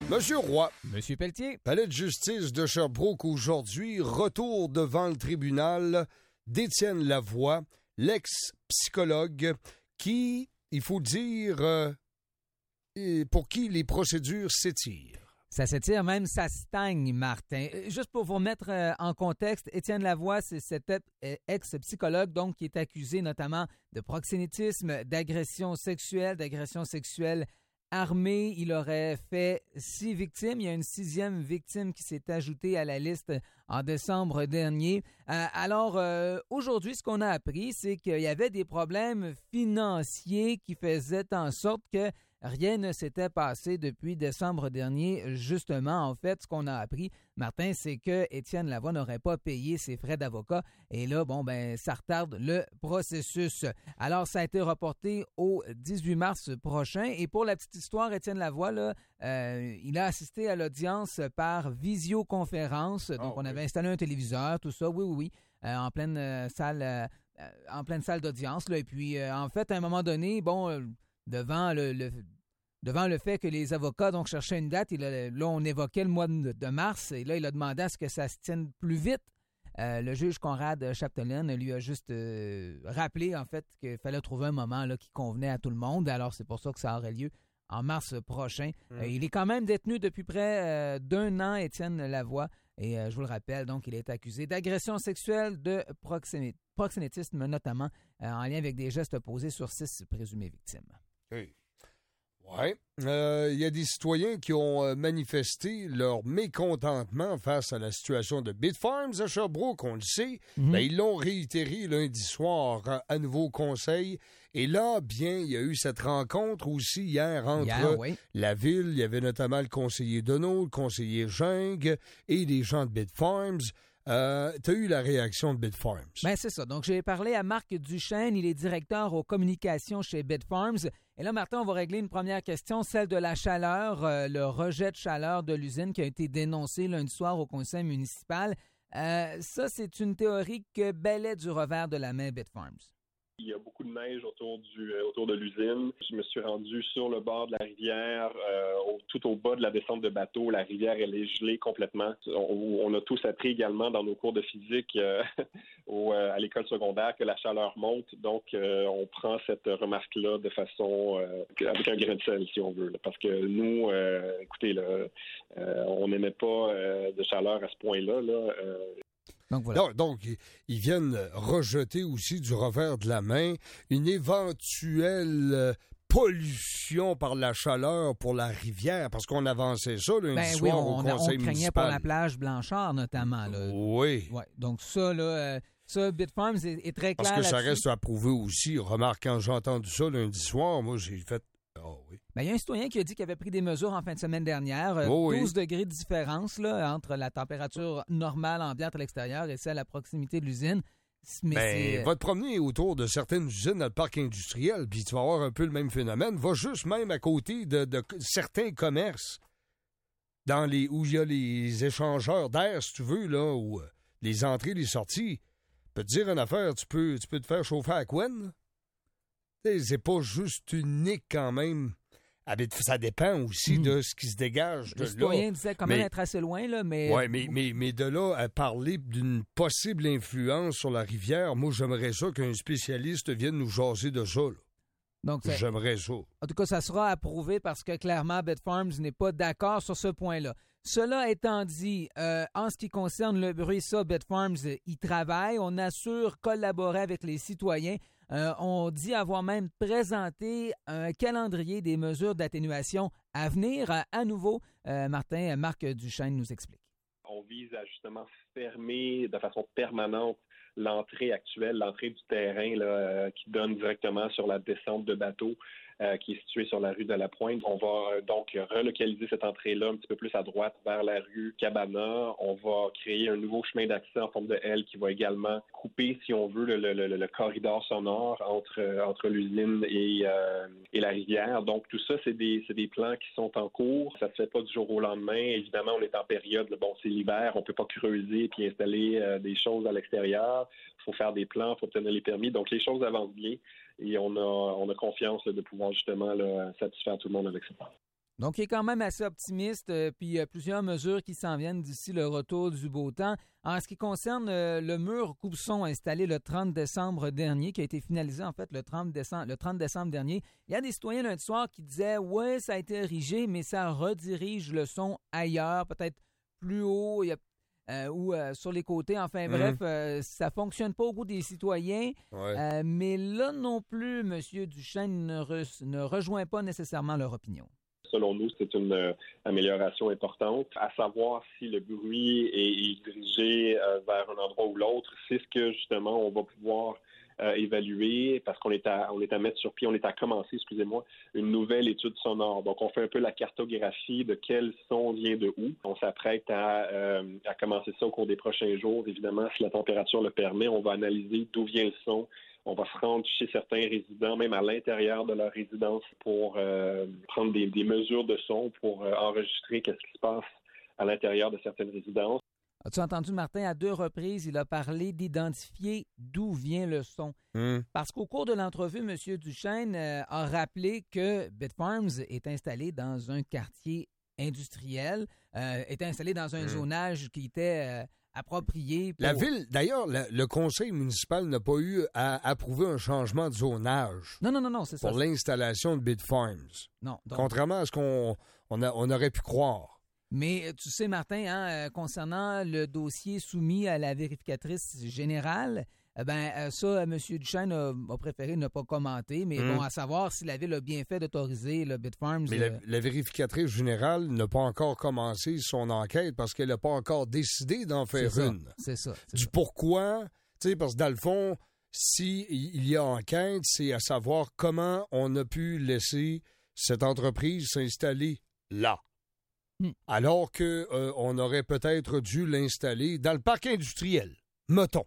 Monsieur Roy. Monsieur Pelletier. Palais de justice de Sherbrooke aujourd'hui, retour devant le tribunal d'Étienne Lavoie, l'ex-psychologue qui, il faut dire, pour qui les procédures s'étirent. Ça s'étire, même ça stagne, Martin. Juste pour vous remettre en contexte, Étienne Lavoie, c'est cet ex-psychologue donc qui est accusé notamment de proxénétisme, d'agression sexuelle armée. Il aurait fait 6 victimes. Il y a une 6e victime qui s'est ajoutée à la liste en décembre dernier. Alors, aujourd'hui, ce qu'on a appris, c'est qu'il y avait des problèmes financiers qui faisaient en sorte que rien ne s'était passé depuis décembre dernier. Justement, en fait, ce qu'on a appris, Martin, c'est que Étienne Lavoie n'aurait pas payé ses frais d'avocat. Et là, ça retarde le processus. Alors, ça a été reporté au 18 mars prochain. Et pour la petite histoire, Étienne Lavoie, là, il a assisté à l'audience par visioconférence. Donc, on avait installé un téléviseur, tout ça, oui, en pleine salle d'audience. Là. Et puis, en fait, à un moment donné, devant le fait que les avocats donc cherchaient une date, là, on évoquait le mois de mars, et là, il a demandé à ce que ça se tienne plus vite. Le juge Conrad Chapdelaine lui a juste rappelé, en fait, qu'il fallait trouver un moment là, qui convenait à tout le monde. Alors, c'est pour ça que ça aurait lieu en mars prochain. Il est quand même détenu depuis près d'1 an, Étienne Lavoie, et je vous le rappelle, donc, il est accusé d'agression sexuelle, de proxénétisme, notamment en lien avec des gestes posés sur 6 présumées victimes. Oui. Ouais. Il y a des citoyens qui ont manifesté leur mécontentement face à la situation de Bitfarms à Sherbrooke, on le sait. Ils l'ont réitéré lundi soir à nouveau au conseil. Et là, il y a eu cette rencontre aussi hier entre la ville. Il y avait notamment le conseiller Deneau, le conseiller Gingres et les gens de Bitfarms. T'as eu la réaction de Bitfarms. Ben c'est ça. Donc, j'ai parlé à Marc Duchesne. Il est directeur aux communications chez Bitfarms. Et là, Martin, on va régler une première question, celle de la chaleur, le rejet de chaleur de l'usine qui a été dénoncé lundi soir au conseil municipal. Ça, c'est une théorie que balaie du revers de la main Bitfarms. Il y a beaucoup de neige autour de l'usine. Je me suis rendu sur le bord de la rivière, tout au bas de la descente de bateau. La rivière, elle est gelée complètement. On a tous appris également dans nos cours de physique à l'école secondaire que la chaleur monte. Donc, on prend cette remarque-là de façon avec un grain de sel, si on veut. Là, parce que nous, écoutez, là, on n'aimait pas de chaleur à ce point-là. Donc, voilà. Donc, ils viennent rejeter aussi du revers de la main une éventuelle pollution par la chaleur pour la rivière, parce qu'on avançait ça lundi soir au conseil municipal. On craignait pour la plage Blanchard, notamment. Là. Oui. Ouais, donc ça, Bitfarms est très clair. Parce que ça là-dessus. reste à prouver aussi. Remarque, quand j'ai entendu ça lundi soir, moi, j'ai fait... Oh, oui. Il y a un citoyen qui a dit qu'il avait pris des mesures en fin de semaine dernière. 12 degrés de différence là, entre la température normale ambiante à l'extérieur et celle à proximité de l'usine. Va te promener autour de certaines usines dans le parc industriel, puis tu vas avoir un peu le même phénomène. Va juste même à côté de certains commerces où il y a les échangeurs d'air, si tu veux, là, où les entrées et les sorties. Je peux te dire une affaire, tu peux te faire chauffer à Quen. C'est pas juste unique quand même. Ça dépend aussi de ce qui se dégage de là. Le citoyen disait quand même être assez loin, là, mais... Oui, mais de là à parler d'une possible influence sur la rivière, moi, j'aimerais ça qu'un spécialiste vienne nous jaser de ça, là. Donc, j'aimerais ça. En tout cas, ça sera approuvé parce que clairement, Bitfarms n'est pas d'accord sur ce point-là. Cela étant dit, en ce qui concerne le bruit, Bitfarms y travaille. On assure collaborer avec les citoyens. On dit avoir même présenté un calendrier des mesures d'atténuation à venir. À nouveau, Marc Duchesne nous explique. On vise à justement fermer de façon permanente l'entrée actuelle, l'entrée du terrain là, qui donne directement sur la descente de bateau qui est située sur la rue de la Pointe. On va donc relocaliser cette entrée-là un petit peu plus à droite vers la rue Cabana. On va créer un nouveau chemin d'accès en forme de L qui va également couper, si on veut, le corridor sonore entre l'usine et la rivière. Donc tout ça, c'est des plans qui sont en cours. Ça se fait pas du jour au lendemain. Évidemment, on est en période, c'est l'hiver, on peut pas creuser puis installer des choses à l'extérieur. Il faut faire des plans, il faut obtenir les permis. Donc les choses avancent bien et on a confiance là, de pouvoir justement là, satisfaire tout le monde avec ça. Donc, il est quand même assez optimiste, puis il y a plusieurs mesures qui s'en viennent d'ici le retour du beau temps. En ce qui concerne le mur coupe-son installé le 30 décembre dernier, qui a été finalisé en fait le 30 décembre dernier, il y a des citoyens lundi soir qui disaient « Ouais, ça a été érigé, mais ça redirige le son ailleurs, peut-être plus haut ou sur les côtés. » Enfin bref, ça fonctionne pas au goût des citoyens. Ouais. Mais là non plus, M. Duchesne ne rejoint pas nécessairement leur opinion. Selon nous, c'est une amélioration importante. À savoir si le bruit est dirigé vers un endroit ou l'autre, c'est ce que, justement, on va pouvoir évaluer parce qu'on est à mettre sur pied, on est à commencer, une nouvelle étude sonore. Donc, on fait un peu la cartographie de quel son vient de où. On s'apprête à commencer ça au cours des prochains jours. Évidemment, si la température le permet, on va analyser d'où vient le son. On va se rendre chez certains résidents, même à l'intérieur de leur résidence, pour prendre des mesures de son, pour enregistrer qu'est-ce qui se passe à l'intérieur de certaines résidences. As-tu entendu, Martin, à 2 reprises, il a parlé d'identifier d'où vient le son. Parce qu'au cours de l'entrevue, M. Duchesne a rappelé que Bitfarms est installé dans un quartier industriel, est installé dans un zonage qui était approprié. La ville, d'ailleurs, le conseil municipal n'a pas eu à approuver un changement de zonage. Non, c'est ça. Pour l'installation de Bitfarms. Non. Donc... Contrairement à ce qu'on aurait pu croire. Mais tu sais, Martin, concernant le dossier soumis à la vérificatrice générale, ça, M. Duchesne a préféré ne pas commenter, mais bon, à savoir si la Ville a bien fait d'autoriser le Bitfarms. Mais la vérificatrice générale n'a pas encore commencé son enquête parce qu'elle n'a pas encore décidé d'en faire une. C'est ça. Du pourquoi, tu sais, parce que dans le fond, s'il y a enquête, c'est à savoir comment on a pu laisser cette entreprise s'installer là. Alors qu'on aurait peut-être dû l'installer dans le parc industriel. Mettons.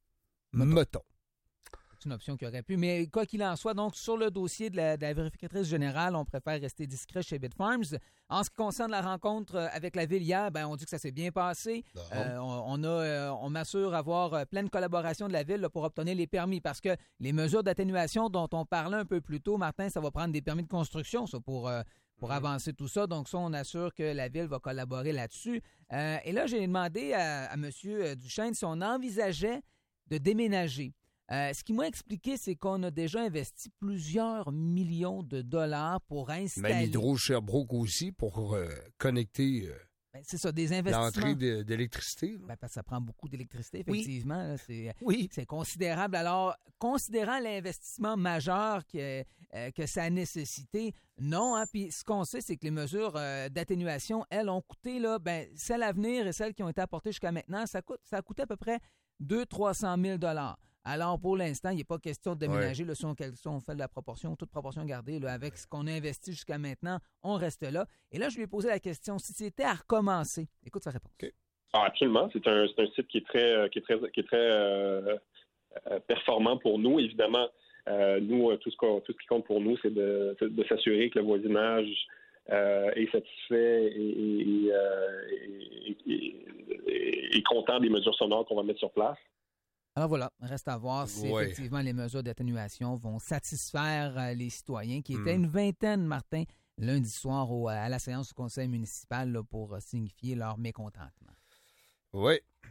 C'est une option qui aurait pu. Mais quoi qu'il en soit, donc, sur le dossier de la vérificatrice générale, on préfère rester discret chez Bitfarms. En ce qui concerne la rencontre avec la Ville hier, on dit que ça s'est bien passé. On m'assure avoir pleine collaboration de la Ville là, pour obtenir les permis parce que les mesures d'atténuation dont on parlait un peu plus tôt, Martin, ça va prendre des permis de construction, ça, pour avancer tout ça. Donc, ça, on assure que la Ville va collaborer là-dessus. Et là, j'ai demandé à M. Duchesne si on envisageait de déménager. Ce qu'il m'a expliqué, c'est qu'on a déjà investi plusieurs millions de dollars pour installer... Même Hydro-Sherbrooke aussi, pour connecter c'est ça, des investissements. l'entrée d'électricité. Parce que ça prend beaucoup d'électricité, effectivement. Oui. Là, c'est considérable. Alors, considérant l'investissement majeur que ça a nécessité, non. Puis ce qu'on sait, c'est que les mesures d'atténuation, elles, ont coûté, celles à venir et celles qui ont été apportées jusqu'à maintenant, ça a coûté à peu près 200 000 $. Alors, pour l'instant, il n'est pas question de déménager. Le son, on fait de la proportion, toute proportion gardée. Là, avec ce qu'on a investi jusqu'à maintenant, on reste là. Et là, je lui ai posé la question, si c'était à recommencer. Écoute sa réponse. Okay. Absolument. C'est un site qui est très performant pour nous. Évidemment, nous, tout ce qui compte pour nous, c'est de s'assurer que le voisinage est satisfait et content des mesures sonores qu'on va mettre sur place. Alors voilà, reste à voir si effectivement les mesures d'atténuation vont satisfaire les citoyens qui étaient une vingtaine, Martin, lundi soir à la séance du conseil municipal là, pour signifier leur mécontentement. Oui.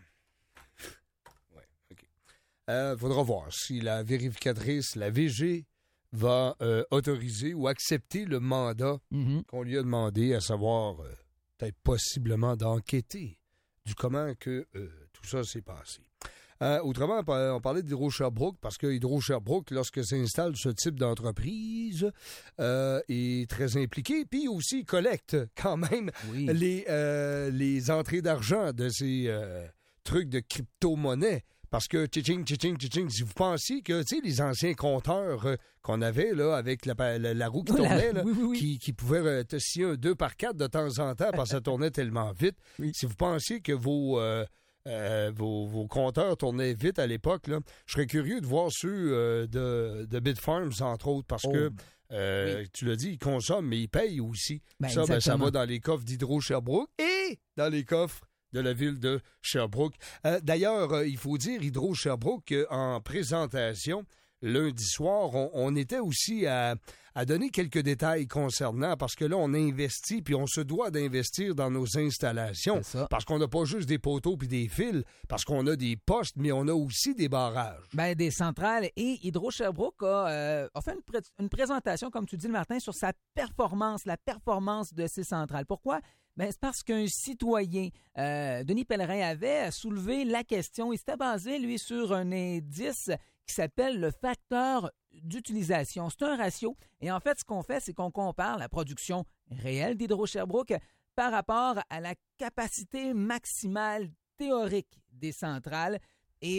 OK. Faudra voir si la vérificatrice, la VG, va autoriser ou accepter le mandat qu'on lui a demandé, à savoir peut-être possiblement d'enquêter du comment que tout ça s'est passé. Autrement, on parlait d'Hydro-Sherbrooke parce que Hydro-Sherbrooke, lorsque s'installe ce type d'entreprise, est très impliqué, puis aussi collecte quand même les entrées d'argent de ces trucs de crypto-monnaie. Parce que, tching, si vous pensiez que, tu sais, les anciens compteurs qu'on avait, là, avec la roue qui tournait, là, qui pouvait te scier un 2x4 de temps en temps parce que ça tournait tellement vite, si vous pensiez que vos compteurs tournaient vite à l'époque, là, je serais curieux de voir ceux de Bitfarms, entre autres, parce que, tu l'as dit, ils consomment, mais ils payent aussi. Ça va dans les coffres d'Hydro-Sherbrooke et dans les coffres de la ville de Sherbrooke. D'ailleurs, il faut dire, Hydro-Sherbrooke, en présentation, lundi soir, on était aussi à donner quelques détails concernant, parce que là, on investit, puis on se doit d'investir dans nos installations. Parce qu'on n'a pas juste des poteaux puis des fils, parce qu'on a des postes, mais on a aussi des barrages. Bien, des centrales. Et Hydro-Sherbrooke a fait une présentation, comme tu dis, Martin, sur sa performance, la performance de ces centrales. Pourquoi? Bien, c'est parce qu'un citoyen, Denis Pellerin, avait soulevé la question. Il s'était basé, lui, sur un indice qui s'appelle le facteur d'utilisation. C'est un ratio. Et en fait, ce qu'on fait, c'est qu'on compare la production réelle d'Hydro-Sherbrooke par rapport à la capacité maximale théorique des centrales. Et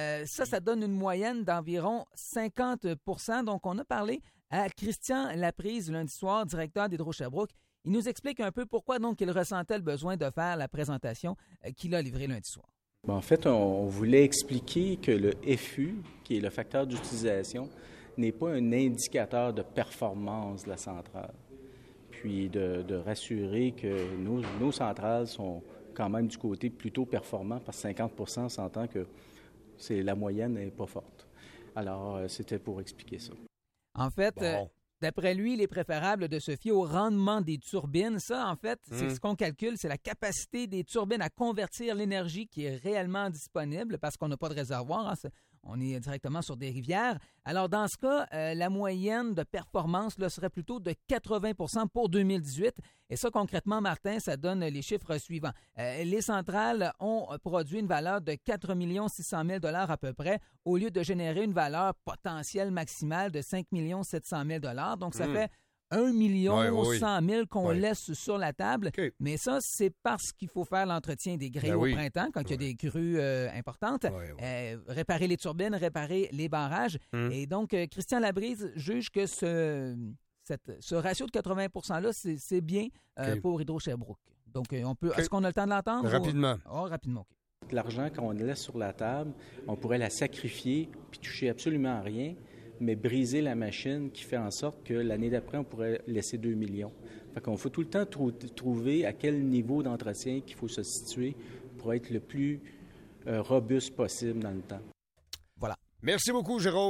ça donne une moyenne d'environ 50 %. Donc, on a parlé à Christian Laprise lundi soir, directeur d'Hydro-Sherbrooke. Il nous explique un peu pourquoi donc il ressentait le besoin de faire la présentation qu'il a livrée lundi soir. En fait, on voulait expliquer que le FU, qui est le facteur d'utilisation, n'est pas un indicateur de performance de la centrale. Puis de rassurer que nos centrales sont quand même du côté plutôt performant, parce que 50 % on s'entend que la moyenne n'est pas forte. Alors, c'était pour expliquer ça. En fait, d'après lui, il est préférable de se fier au rendement des turbines. Ça, en fait, c'est ce qu'on calcule, c'est la capacité des turbines à convertir l'énergie qui est réellement disponible parce qu'on n'a pas de réservoir. Hein, on est directement sur des rivières. Alors, dans ce cas, la moyenne de performance là, serait plutôt de 80 % pour 2018. Et ça, concrètement, Martin, ça donne les chiffres suivants. Les centrales ont produit une valeur de 4 600 000 $ à peu près, au lieu de générer une valeur potentielle maximale de 5 700 000 $. Donc, ça fait 1 100 000 qu'on laisse sur la table. Okay. Mais ça, c'est parce qu'il faut faire l'entretien des grilles au printemps, quand il y a des crues importantes, réparer les turbines, réparer les barrages. Et donc, Christian Labrise juge que ce ratio de 80 %-là, c'est bien pour Hydro-Sherbrooke. Donc, est-ce qu'on a le temps de l'entendre? Rapidement. Rapidement, OK. L'argent, quand on le laisse sur la table, on pourrait la sacrifier puis toucher absolument à rien, mais briser la machine qui fait en sorte que l'année d'après, on pourrait laisser 2 millions. Fait qu'on faut tout le temps trouver à quel niveau d'entretien qu'il faut se situer pour être le plus robuste possible dans le temps. Voilà. Merci beaucoup, Jérôme.